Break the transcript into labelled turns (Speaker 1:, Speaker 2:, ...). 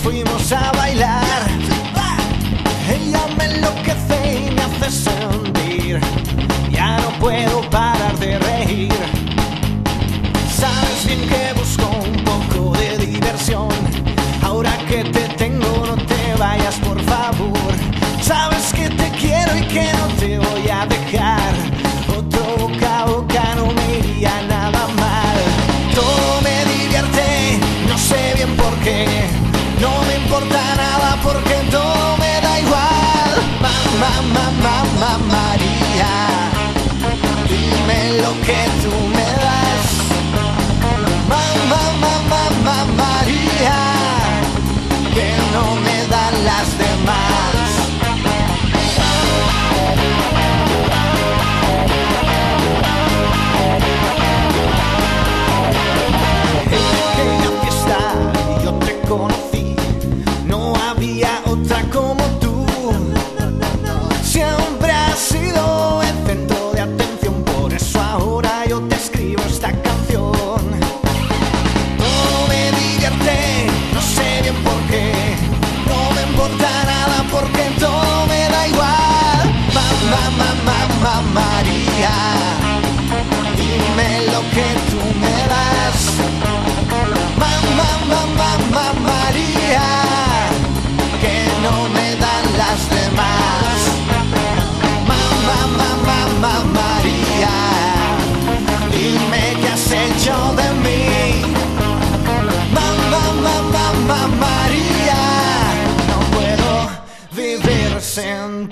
Speaker 1: fuimos a bailar. Ella me enloquece y me hace sentir, ya no puedo parar de reír. Sabes bien que busco un poco de diversión. Ahora que te tengo, no te vayas, por favor. Sabes que te quiero y que no te voy a dejar. Otro boca a boca no me iría nada mal. Todo me divierte, no sé bien por qué. No me importa nada porque todo me da igual. Mamá María, dime lo que tú me das. Mamá María, que no me dan las demás. En aquella fiesta yo te conocí, no había otra como tú. Siempre has sido el centro de atención, por eso ahora yo te escribo esta canción. Todo me divierte, no sé bien por qué. No me importa nada porque todo me da igual. Mamá María, dime lo que tú me das. Mamá María, que no me dan las demás. Mamá María, dime qué has hecho de mí. Mamá María, no puedo vivir sin